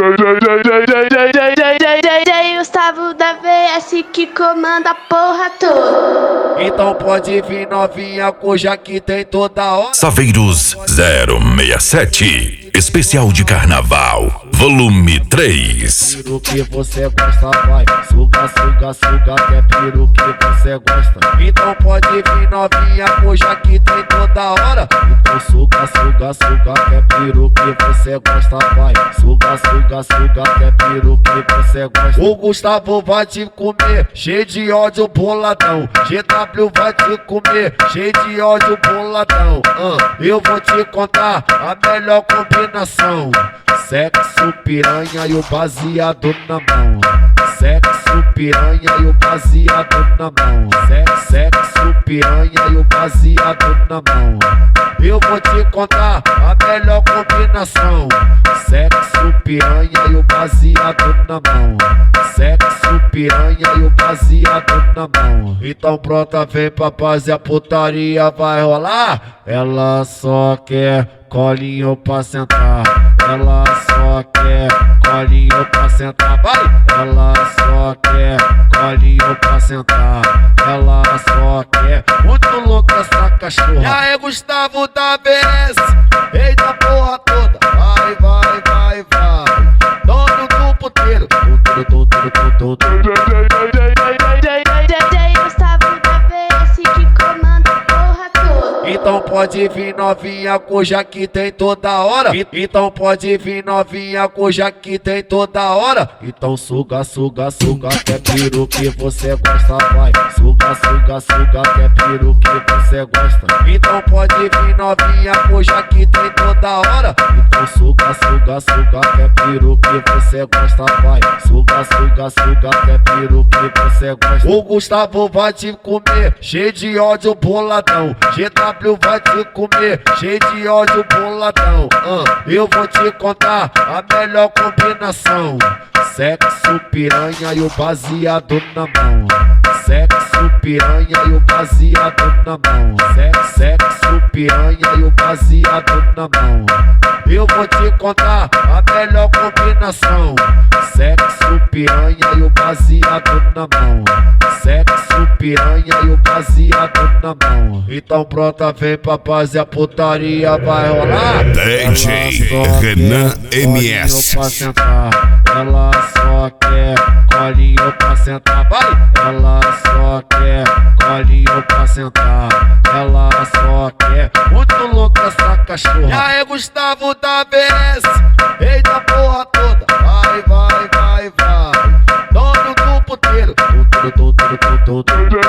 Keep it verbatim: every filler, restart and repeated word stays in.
Gustavo da V S que comanda a porra toda. Então pode vir novinha, cuja que tem toda hora. Saveiros zero seis sete, especial de carnaval, volume três. Piro que você gosta, vai. Suga, suga, suga, até piro que você gosta. Então pode vir novinha, cuja que tem toda hora. Então suga, suga, suga, até piro que você gosta, vai. Suga, suga, suga, até piro que você gosta. O Gustavo vai te comer, cheio de ódio boladão. G W vai te comer, cheio de ódio boladão. uh, Eu vou te contar a melhor combinação: sexo, piranha e o baseado na mão. Sexo, piranha e o baseado na mão. Sexo, sexo, piranha e o baseado na mão. Eu vou te contar a melhor combinação: sexo, piranha e o baseado na mão. Sexo, piranha e o baseado na mão. Então pronta, vem papaz e a putaria vai rolar. Ela só quer colinho pra sentar. Ela só quer colinho pra sentar, vai! Ela só quer colinho pra sentar. Ela só quer, muito louca essa cachorra. E aí, Gustavo da V S, eita porra toda. Vai, vai, vai, vai. Dono do puteiro. Tudo, tudo, tudo, tudo, tudo. Gustavo da V S que comanda a porra toda. Então pode vir novinha, cuja que tem toda hora. E- Então pode vir novinha, cuja que tem toda hora. Então suga, suga, suga, até piro que você gosta, vai. Suga, suga, suga, até piro que você gosta. Então pode vir novinha, cuja que tem toda hora. Então suga, suga, suga, até piro que você gosta, vai. Suga, suga, suga, até piro que você gosta. O Gustavo vai te comer, cheio de ódio boladão. G W vai te comer, cheio de ódio boladão. uh, Eu vou te contar a melhor combinação: sexo, piranha e o baseado na mão. Sexo, piranha e o baseado na mão. Sexo, sexo, piranha e o baseado na mão. Eu vou te contar a melhor combinação: sexo, piranha e o baseado na mão. Sexo, piranha e o baseado na mão. Então pronta, vem papaz e a putaria vai rolar. D J Renan M S. Ela só quer colinho pra sentar, vai! Ela só quer colinho pra sentar. Ela só quer, muito louca essa cachorra. E aí, Gustavo da V S, eita porra toda. Vai, vai, vai, vai. Dono do puteiro. Tudo, tudo, tudo, tudo, tudo.